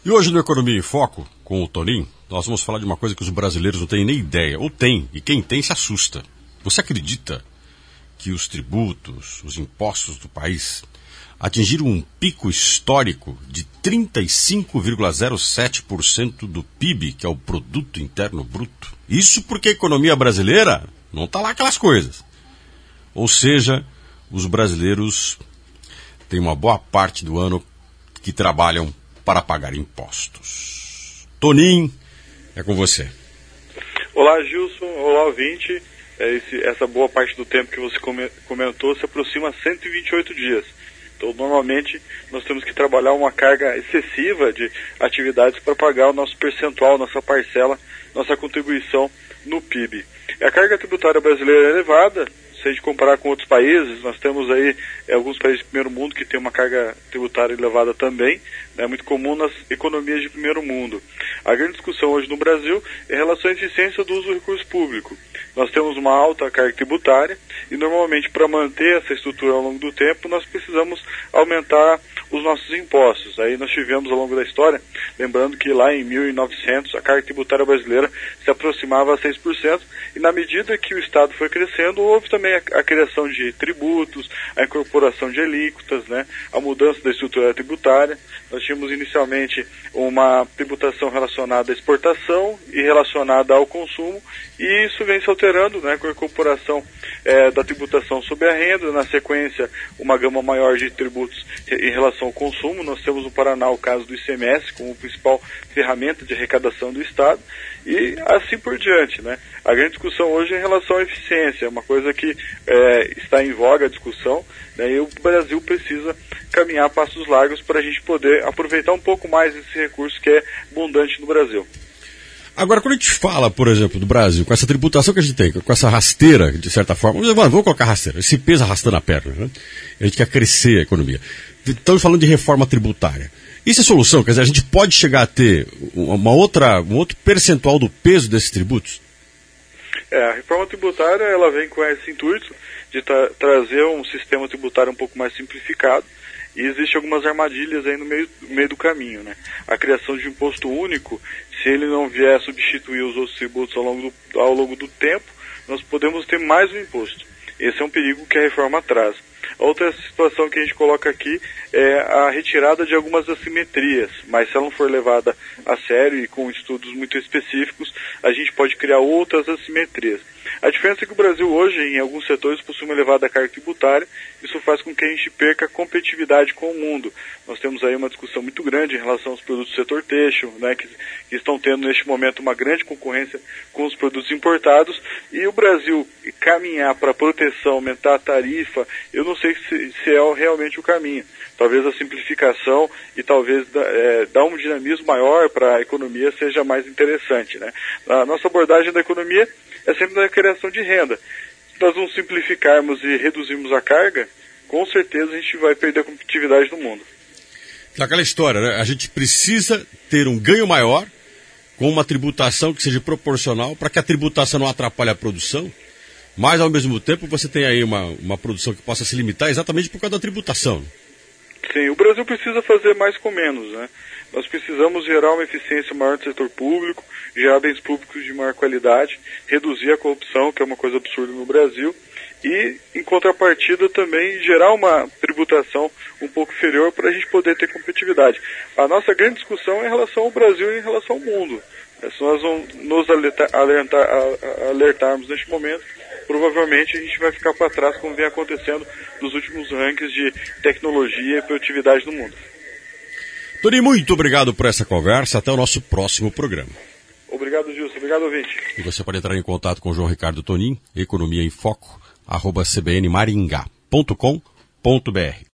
E hoje no Economia em Foco, com o Toninho, nós vamos falar de uma coisa que os brasileiros não têm nem ideia, ou tem, e quem tem se assusta. Você acredita que os tributos, os impostos do país atingiram um pico histórico de 35,07% do PIB, que é o Produto Interno Bruto? Isso porque a economia brasileira não está lá aquelas coisas. Ou seja, os brasileiros têm uma boa parte do ano que trabalham para pagar impostos. Toninho, é com você. Olá, Gilson. Olá, ouvinte. Essa boa parte do tempo que você comentou se aproxima a 128 dias. Então, normalmente, nós temos que trabalhar uma carga excessiva de atividades para pagar o nosso percentual, nossa parcela, nossa contribuição no PIB. A carga tributária brasileira é elevada. Se a gente comparar com outros países, nós temos aí alguns países de primeiro mundo que têm uma carga tributária elevada também, é muito comum nas economias de primeiro mundo. A grande discussão hoje no Brasil é em relação à eficiência do uso do recurso público. Nós temos uma alta carga tributária e normalmente para manter essa estrutura ao longo do tempo nós precisamos aumentar os nossos impostos. Aí nós tivemos ao longo da história, lembrando que lá em 1900 a carga tributária brasileira se aproximava a 6% e na medida que o Estado foi crescendo houve também a criação de tributos, a incorporação de alíquotas, a mudança da estrutura tributária. Nós tínhamos inicialmente uma tributação relacionada à exportação e relacionada ao consumo, e isso vem se alterando com a incorporação da tributação sobre a renda, na sequência uma gama maior de tributos em relação ao consumo. Nós temos no Paraná o caso do ICMS como principal ferramenta de arrecadação do Estado, e assim por diante. A grande discussão hoje é em relação à eficiência, uma coisa que está em voga a discussão, e o Brasil precisa caminhar passos largos para a gente poder aproveitar um pouco mais esse recurso que é abundante no Brasil. Agora, quando a gente fala, por exemplo, do Brasil, com essa tributação que a gente tem, com essa rasteira, de certa forma, vamos colocar rasteira, esse peso arrastando a perna, a gente quer crescer a economia. Estamos falando de reforma tributária. Isso é solução? Quer dizer, a gente pode chegar a ter um outro percentual do peso desses tributos? A reforma tributária ela vem com esse intuito de trazer um sistema tributário um pouco mais simplificado, e existem algumas armadilhas aí no meio do caminho. A criação de um imposto único, se ele não vier substituir os outros tributos ao longo do tempo, nós podemos ter mais um imposto. Esse é um perigo que a reforma traz. Outra situação que a gente coloca aqui é a retirada de algumas assimetrias, mas se ela não for levada a sério e com estudos muito específicos, a gente pode criar outras assimetrias. A diferença é que o Brasil hoje, em alguns setores, possui uma elevada carga tributária. Isso faz com que a gente perca a competitividade com o mundo. Nós temos aí uma discussão muito grande em relação aos produtos do setor têxtil, que estão tendo neste momento uma grande concorrência com os produtos importados, e o Brasil caminhar para a proteção, aumentar a tarifa, eu não sei se é realmente o caminho. Talvez a simplificação e talvez dar um dinamismo maior para a economia seja mais interessante. A nossa abordagem da economia é sempre na criação de renda. Se nós não simplificarmos e reduzirmos a carga, com certeza a gente vai perder a competitividade no mundo. Aquela história, a gente precisa ter um ganho maior com uma tributação que seja proporcional para que a tributação não atrapalhe a produção, mas ao mesmo tempo você tem aí uma produção que possa se limitar exatamente por causa da tributação. Sim, o Brasil precisa fazer mais com menos. Nós precisamos gerar uma eficiência maior no setor público, gerar bens públicos de maior qualidade, reduzir a corrupção, que é uma coisa absurda no Brasil, e, em contrapartida, também gerar uma tributação um pouco inferior para a gente poder ter competitividade. A nossa grande discussão é em relação ao Brasil e em relação ao mundo. Se nós não nos alertarmos neste momento, provavelmente a gente vai ficar para trás, como vem acontecendo nos últimos rankings de tecnologia e produtividade no mundo. Toninho, muito obrigado por essa conversa. Até o nosso próximo programa. Obrigado, Gilson. Obrigado, ouvinte. E você pode entrar em contato com o João Ricardo Toninho, economiaemfoco@cbnmaringá.com.br.